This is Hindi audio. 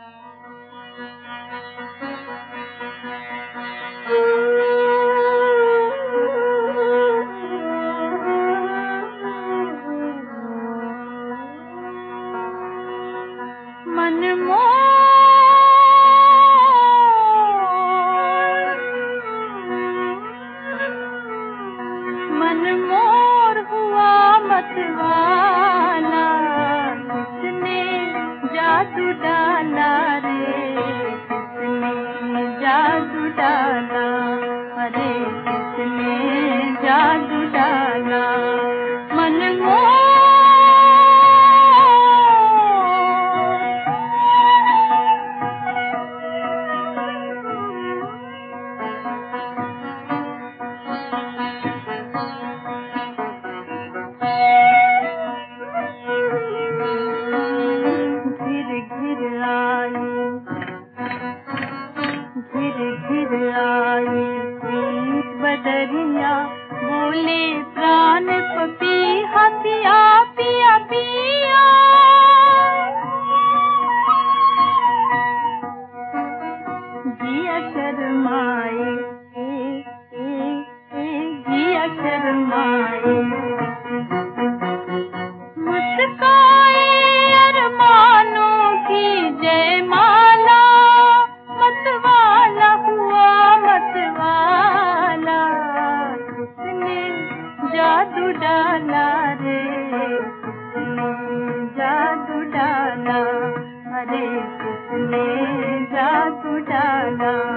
मन मोर हुआ मतवाला, किसने जादू डाला रे, किसने जादू डाला, अरे किसने जादू डाला। मन मोर घिर आई प्रीत बदरिया, बोले प्राण पपीहा पिया पिया पिया। जिया शर्माए जिया शर्माए, मुस्काए अरमानों की जयमाला, मतवाला हुआ मतवाला, किसने जादू डाला रे, किसने जादू डाला, अरे किसने जादू डाला।